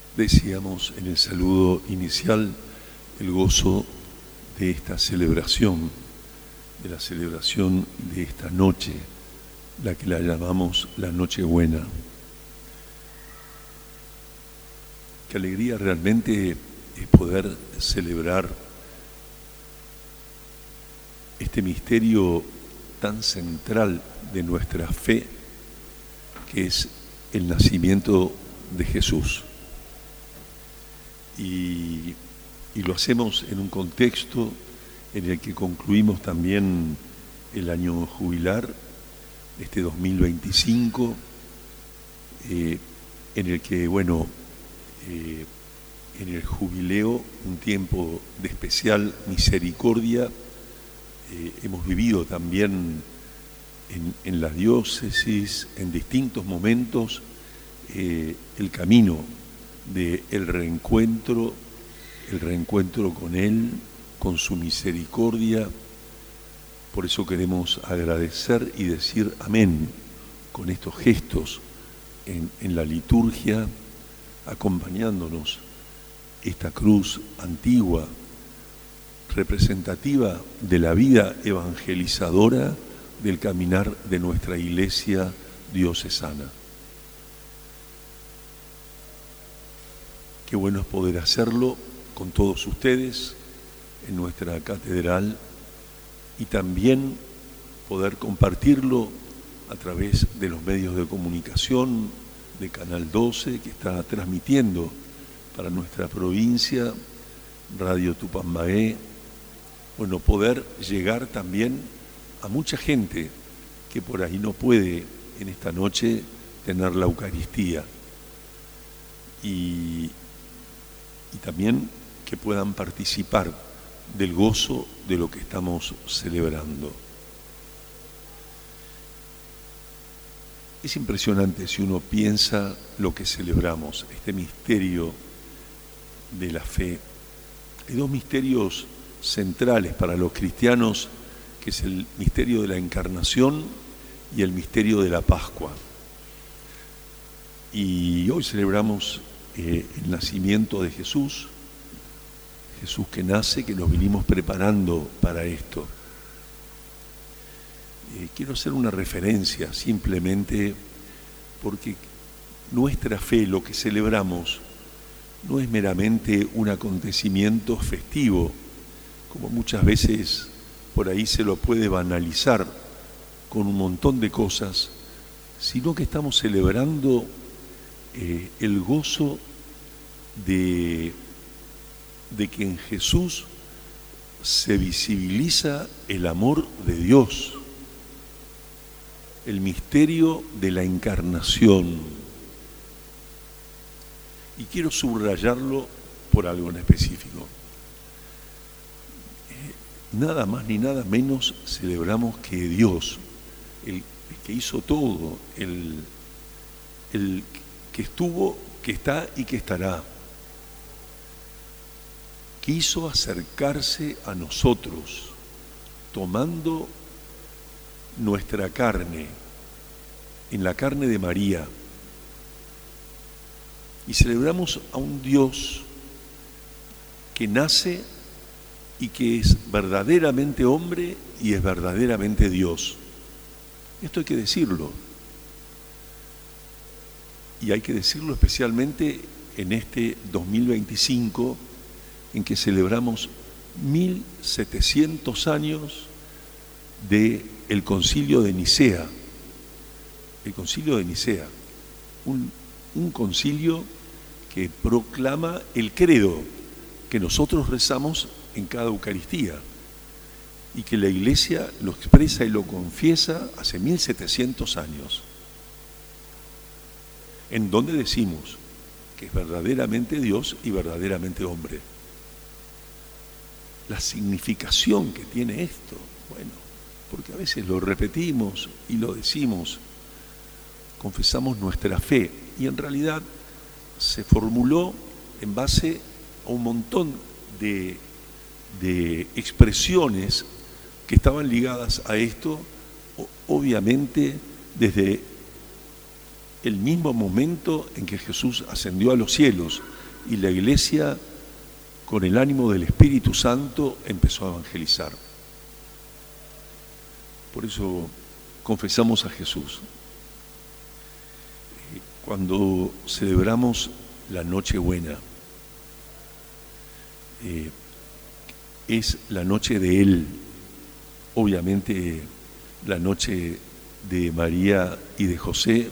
Decíamos en el saludo inicial el gozo de esta celebración, de la celebración de esta noche, la que la llamamos la Nochebuena. Qué alegría realmente es poder celebrar este misterio tan central de nuestra fe, que es el nacimiento de Jesús. Y lo hacemos en un contexto en el que concluimos también el año jubilar, este 2025, en el que, en el jubileo, un tiempo de especial misericordia, hemos vivido también en la diócesis, en distintos momentos, el camino del reencuentro, el reencuentro con Él, con su misericordia. Por eso queremos agradecer y decir amén con estos gestos en la liturgia, acompañándonos esta cruz antigua, representativa de la vida evangelizadora del caminar de nuestra Iglesia diocesana. Qué bueno es poder hacerlo con todos ustedes en nuestra catedral y también poder compartirlo a través de los medios de comunicación de Canal 12, que está transmitiendo para nuestra provincia, Radio Tupambaé. Poder llegar también a mucha gente que por ahí no puede en esta noche tener la Eucaristía. Y también que puedan participar del gozo de lo que estamos celebrando. Es impresionante si uno piensa lo que celebramos, este misterio de la fe. Hay dos misterios centrales para los cristianos, que es el misterio de la Encarnación y el misterio de la Pascua. Y hoy celebramos el nacimiento de Jesús, Jesús que nace, que nos vinimos preparando para esto. Quiero hacer una referencia simplemente porque nuestra fe, lo que celebramos, no es meramente un acontecimiento festivo, como muchas veces por ahí se lo puede banalizar con un montón de cosas, sino que estamos celebrando el gozo de que en Jesús se visibiliza el amor de Dios, el misterio de la encarnación. Y quiero subrayarlo por algo en específico. Nada más ni nada menos celebramos que Dios, el que hizo todo, el que estuvo, que está y que estará, quiso acercarse a nosotros, tomando nuestra carne, en la carne de María, y celebramos a un Dios que nace y que es verdaderamente hombre y es verdaderamente Dios. Esto hay que decirlo. Y hay que decirlo especialmente en este 2025, en que celebramos 1700 años del Concilio de Nicea. El Concilio de Nicea, un concilio que proclama el credo que nosotros rezamos en cada Eucaristía y que la Iglesia lo expresa y lo confiesa hace 1700 años, en donde decimos que es verdaderamente Dios y verdaderamente hombre. La significación que tiene esto, porque a veces lo repetimos y lo decimos, confesamos nuestra fe, y en realidad se formuló en base a un montón de expresiones que estaban ligadas a esto, obviamente desde el mismo momento en que Jesús ascendió a los cielos, y la iglesia, con el ánimo del Espíritu Santo, empezó a evangelizar. Por eso confesamos a Jesús. Cuando celebramos la Nochebuena, es la noche de Él, obviamente la noche de María y de José.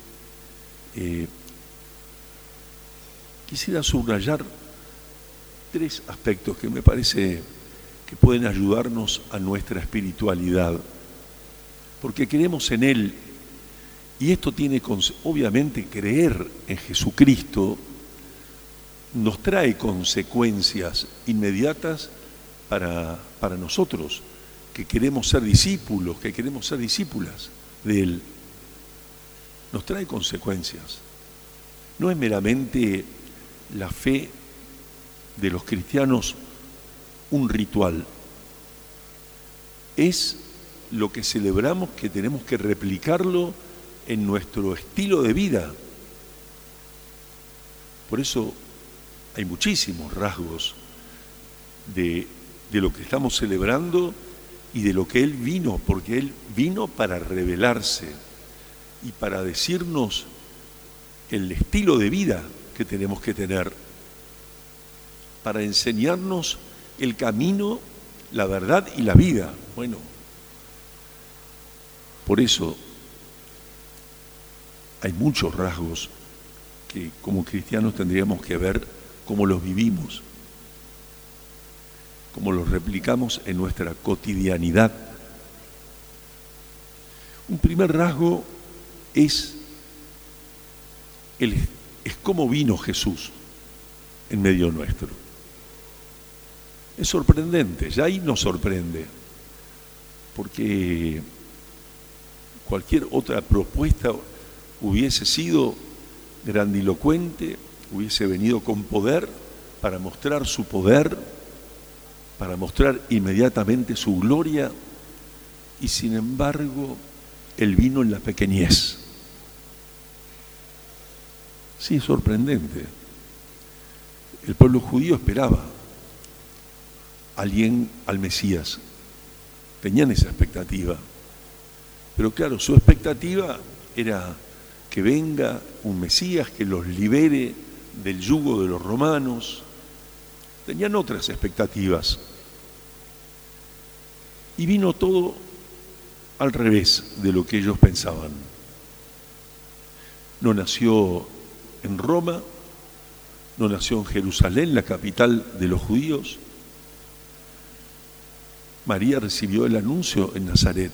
Quisiera subrayar 3 aspectos que me parece que pueden ayudarnos a nuestra espiritualidad, porque creemos en Él, y esto tiene, obviamente, creer en Jesucristo nos trae consecuencias inmediatas para nosotros, que queremos ser discípulos, que queremos ser discípulas de Él. Nos trae consecuencias. No es meramente la fe de los cristianos un ritual. Es lo que celebramos, que tenemos que replicarlo en nuestro estilo de vida. Por eso hay muchísimos rasgos de lo que estamos celebrando y de lo que Él vino, porque Él vino para revelarse y para decirnos el estilo de vida que tenemos que tener, para enseñarnos el camino, la verdad y la vida. Bueno, por eso hay muchos rasgos que como cristianos tendríamos que ver cómo los vivimos, cómo los replicamos en nuestra cotidianidad. Un primer rasgo es cómo vino Jesús en medio nuestro. Es sorprendente, ya ahí nos sorprende, porque cualquier otra propuesta hubiese sido grandilocuente, hubiese venido con poder para mostrar su poder, para mostrar inmediatamente su gloria, y sin embargo, Él vino en la pequeñez. Sí, es sorprendente. El pueblo judío esperaba al Mesías. Tenían esa expectativa. Pero claro, su expectativa era que venga un Mesías que los libere del yugo de los romanos. Tenían otras expectativas. Y vino todo al revés de lo que ellos pensaban. No nació en Roma, no nació en Jerusalén, la capital de los judíos. María recibió el anuncio en Nazaret.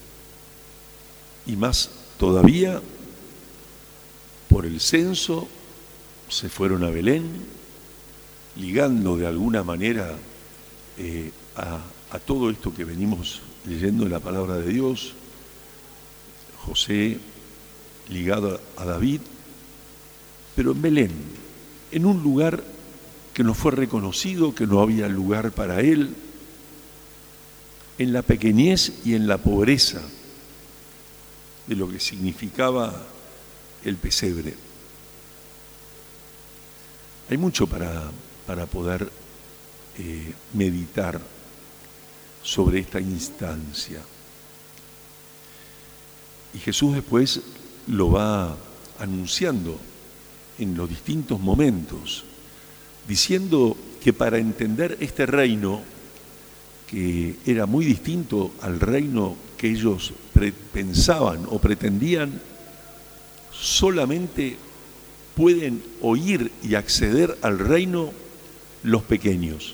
Y más todavía, por el censo, se fueron a Belén, ligando de alguna manera a todo esto que venimos leyendo en la palabra de Dios. José ligado a David, pero en Belén, en un lugar que no fue reconocido, que no había lugar para él, en la pequeñez y en la pobreza de lo que significaba el pesebre. Hay mucho para poder meditar sobre esta instancia. Y Jesús después lo va anunciando en los distintos momentos, diciendo que para entender este reino, que era muy distinto al reino que ellos pensaban o pretendían, solamente pueden oír y acceder al reino los pequeños,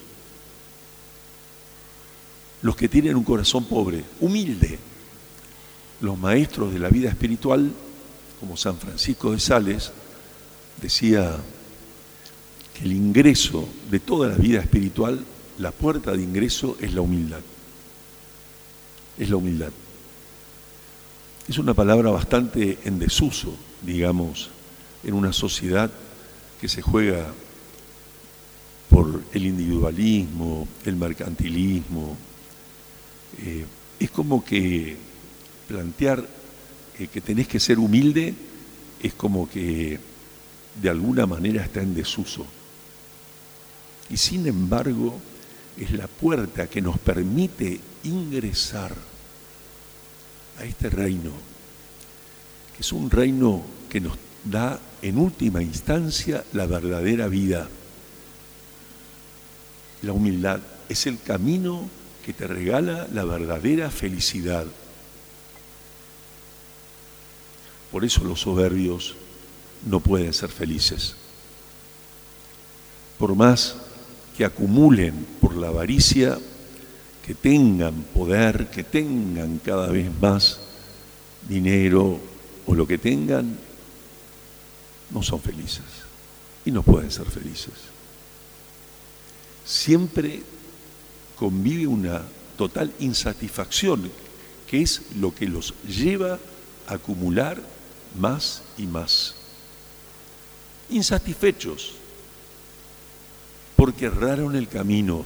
los que tienen un corazón pobre, humilde. Los maestros de la vida espiritual, como San Francisco de Sales, decía que el ingreso de toda la vida espiritual, la puerta de ingreso es la humildad. Es la humildad. Es una palabra bastante en desuso, digamos, en una sociedad que se juega por el individualismo, el mercantilismo. Es como que plantear que tenés que ser humilde es como que de alguna manera está en desuso. y sin embargo es la puerta que nos permite ingresar a este reino, que es un reino que nos da en última instancia la verdadera vida. La humildad es el camino que te regala la verdadera felicidad. Por eso los soberbios no pueden ser felices. Por más que acumulen por la avaricia, que tengan poder, que tengan cada vez más dinero o lo que tengan, no son felices y no pueden ser felices. Siempre convive una total insatisfacción, que es lo que los lleva a acumular más y más. Insatisfechos, porque erraron el camino.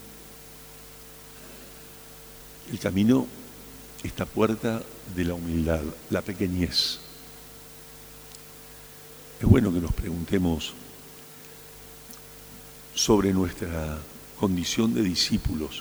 El camino, esta puerta de la humildad, la pequeñez. Es bueno que nos preguntemos sobre nuestra condición de discípulos.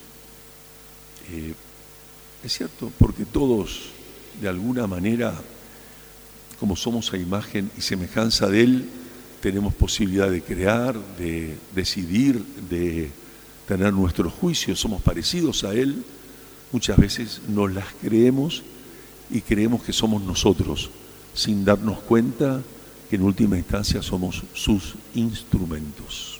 Es cierto, porque todos, de alguna manera, como somos a imagen y semejanza de Él, tenemos posibilidad de crear, de decidir, de tener nuestros juicios, somos parecidos a Él. Muchas veces nos las creemos y creemos que somos nosotros, sin darnos cuenta que en última instancia somos sus instrumentos.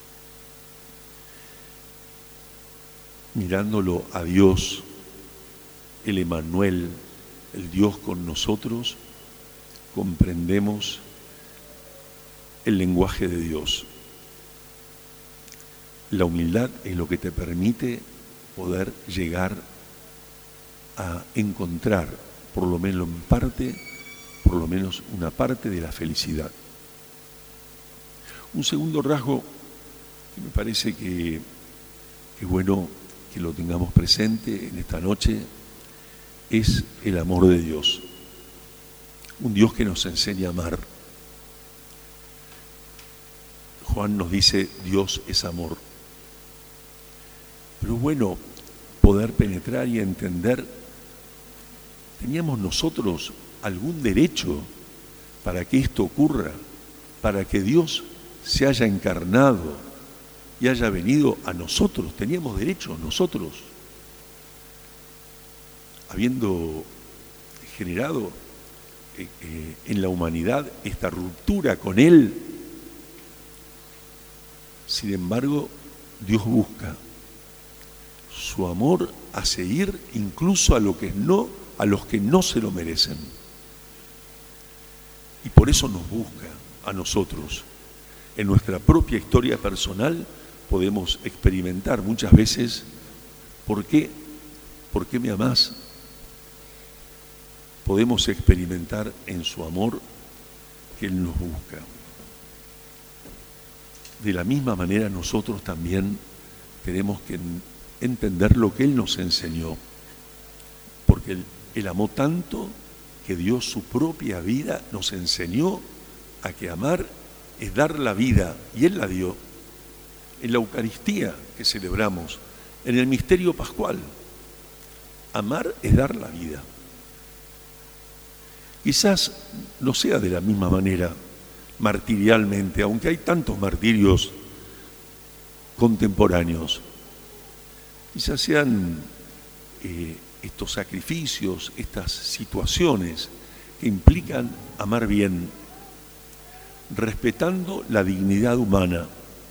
Mirándolo a Dios, el Emmanuel, el Dios con nosotros, comprendemos el lenguaje de Dios. La humildad es lo que te permite poder llegar a encontrar, por lo menos en parte, por lo menos una parte de la felicidad. Un segundo rasgo que me parece que es bueno que lo tengamos presente en esta noche es el amor de Dios. Un Dios que nos enseña a amar. Juan nos dice, Dios es amor. Pero es bueno poder penetrar y entender, ¿teníamos nosotros algún derecho para que esto ocurra? Para que Dios se haya encarnado y haya venido a nosotros. ¿Teníamos derecho nosotros? Habiendo generado en la humanidad esta ruptura con Él, sin embargo, Dios busca su amor a seguir incluso a los que no se lo merecen. Y por eso nos busca a nosotros. En nuestra propia historia personal podemos experimentar muchas veces ¿por qué me amás? Podemos experimentar en su amor que Él nos busca. De la misma manera nosotros también tenemos que entender lo que Él nos enseñó, porque Él amó tanto que dio su propia vida, nos enseñó a que amar es dar la vida, y Él la dio en la Eucaristía que celebramos, en el misterio pascual. Amar es dar la vida. Quizás no sea de la misma manera martirialmente, aunque hay tantos martirios contemporáneos. Quizás sean estos sacrificios, estas situaciones que implican amar bien, respetando la dignidad humana,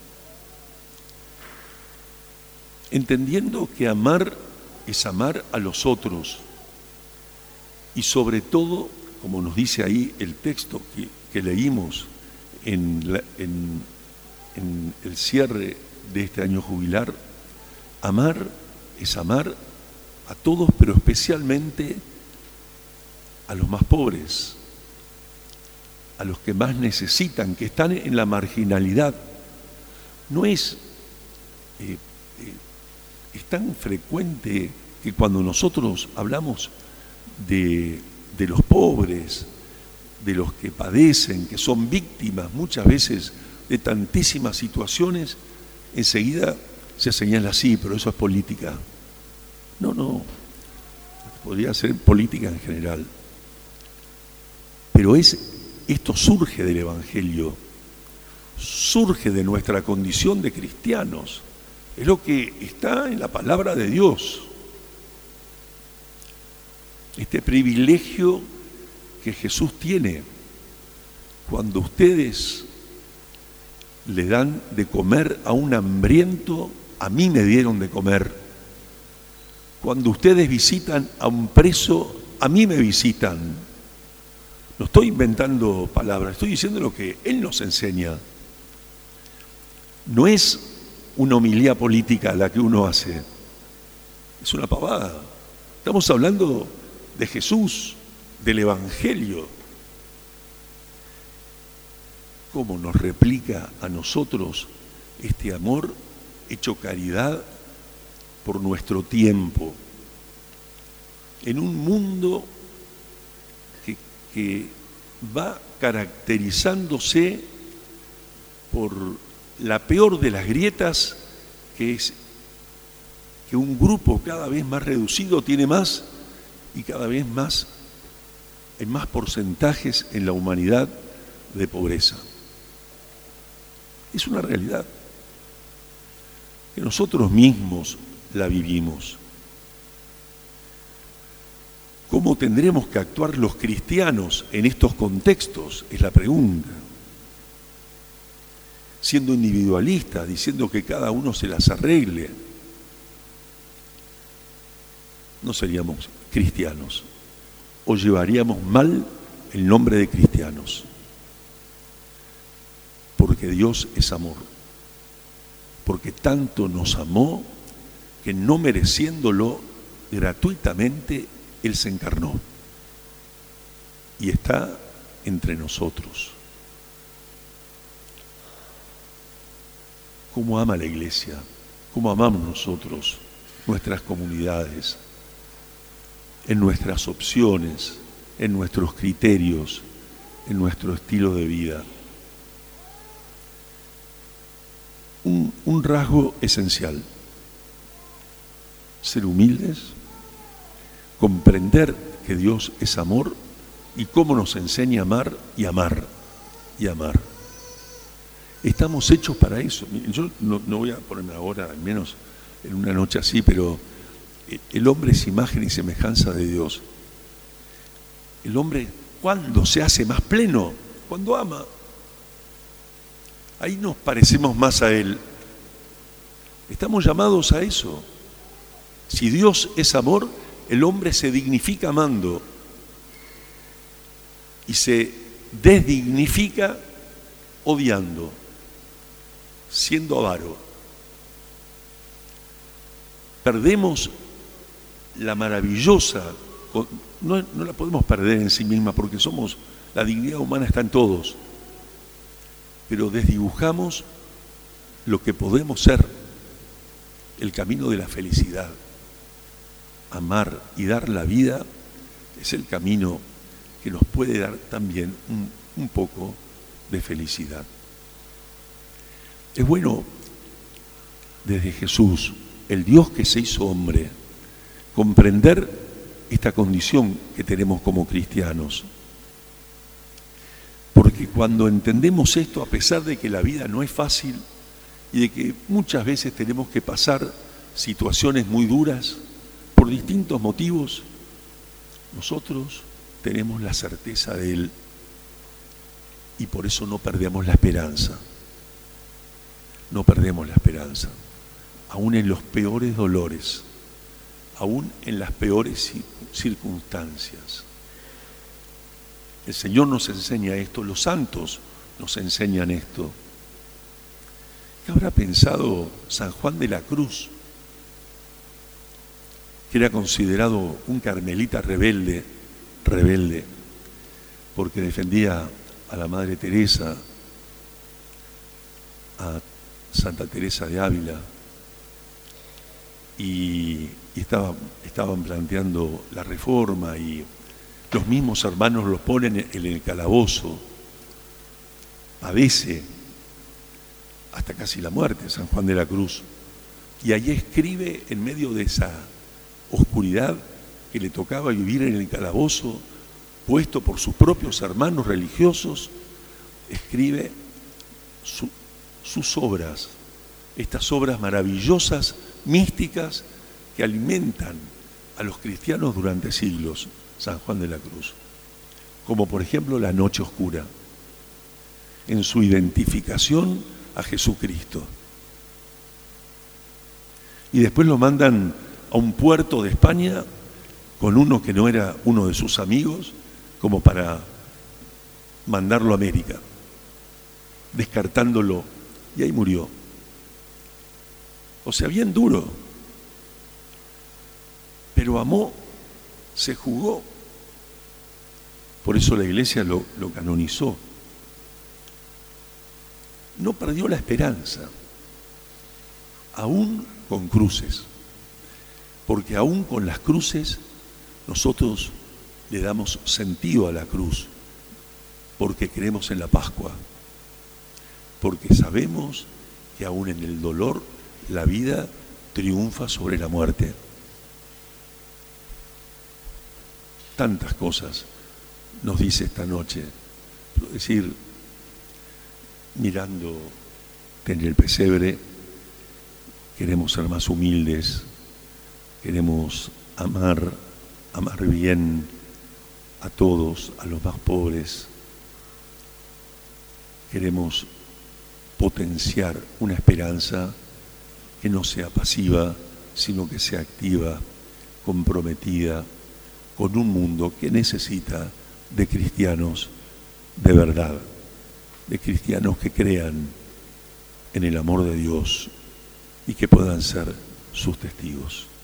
entendiendo que amar es amar a los otros y sobre todo, como nos dice ahí el texto que leímos en el cierre de este año jubilar, amar es amar a todos, pero especialmente a los más pobres, a los que más necesitan, que están en la marginalidad. No es tan frecuente que cuando nosotros hablamos de los pobres, de los que padecen, que son víctimas muchas veces de tantísimas situaciones, enseguida se señala así, pero eso es política. No, podría ser política en general. Pero esto surge del Evangelio, surge de nuestra condición de cristianos. Es lo que está en la palabra de Dios. Este privilegio que Jesús tiene cuando ustedes le dan de comer a un hambriento, a mí me dieron de comer. Cuando ustedes visitan a un preso, a mí me visitan. No estoy inventando palabras, estoy diciendo lo que Él nos enseña. No es una homilía política la que uno hace, es una pavada. Estamos hablando de Jesús, del Evangelio. ¿Cómo nos replica a nosotros este amor hecho caridad por nuestro tiempo? En un mundo que va caracterizándose por la peor de las grietas, que es que un grupo cada vez más reducido tiene más y cada vez más, en más porcentajes en la humanidad de pobreza. Es una realidad que nosotros mismos la vivimos. ¿Cómo tendremos que actuar los cristianos en estos contextos? Es la pregunta. Siendo individualistas, diciendo que cada uno se las arregle, no seríamos cristianos, o llevaríamos mal el nombre de cristianos. Porque Dios es amor, porque tanto nos amó que no mereciéndolo gratuitamente, Él se encarnó y está entre nosotros. ¿Cómo ama la Iglesia? ¿Cómo amamos nosotros nuestras comunidades, en nuestras opciones, en nuestros criterios, en nuestro estilo de vida? Un rasgo esencial: ser humildes, comprender que Dios es amor y cómo nos enseña a amar y amar y amar. Estamos hechos para eso. Yo no voy a ponerme ahora, al menos en una noche así, pero el hombre es imagen y semejanza de Dios. El hombre, ¿cuándo se hace más pleno? Cuando ama. Ahí nos parecemos más a Él. Estamos llamados a eso. Si Dios es amor, el hombre se dignifica amando y se desdignifica odiando, siendo avaro. Perdemos la maravillosa, no la podemos perder en sí misma porque la dignidad humana está en todos, pero desdibujamos lo que podemos ser, el camino de la felicidad. Amar y dar la vida es el camino que nos puede dar también un poco de felicidad. Es bueno, desde Jesús, el Dios que se hizo hombre, comprender esta condición que tenemos como cristianos. Porque cuando entendemos esto, a pesar de que la vida no es fácil y de que muchas veces tenemos que pasar situaciones muy duras por distintos motivos, nosotros tenemos la certeza de Él y por eso no perdemos la esperanza. No perdemos la esperanza, aún en los peores dolores, aún en las peores circunstancias. El Señor nos enseña esto, los santos nos enseñan esto. ¿Qué habrá pensado San Juan de la Cruz, que era considerado un carmelita rebelde, porque defendía a la Madre Teresa, a Santa Teresa de Ávila, y estaban planteando la reforma y los mismos hermanos los ponen en el calabozo? Padece hasta casi la muerte, San Juan de la Cruz. Y allí escribe, en medio de esa oscuridad que le tocaba vivir en el calabozo, puesto por sus propios hermanos religiosos, escribe sus obras, estas obras maravillosas, místicas, que alimentan a los cristianos durante siglos, San Juan de la Cruz. Como por ejemplo La Noche Oscura, en su identificación a Jesucristo. Y después lo mandan a un puerto de España con uno que no era uno de sus amigos, como para mandarlo a América, descartándolo, y ahí murió. O sea, bien duro, pero amó, se jugó. Por eso la Iglesia lo canonizó. No perdió la esperanza, aún con cruces, porque aún con las cruces nosotros le damos sentido a la cruz, porque creemos en la Pascua, porque sabemos que aún en el dolor la vida triunfa sobre la muerte. Tantas cosas nos dice esta noche, es decir, mirando en el pesebre, queremos ser más humildes, queremos amar bien a todos, a los más pobres, queremos potenciar una esperanza que no sea pasiva, sino que sea activa, comprometida, con un mundo que necesita de cristianos de verdad, de cristianos que crean en el amor de Dios y que puedan ser sus testigos.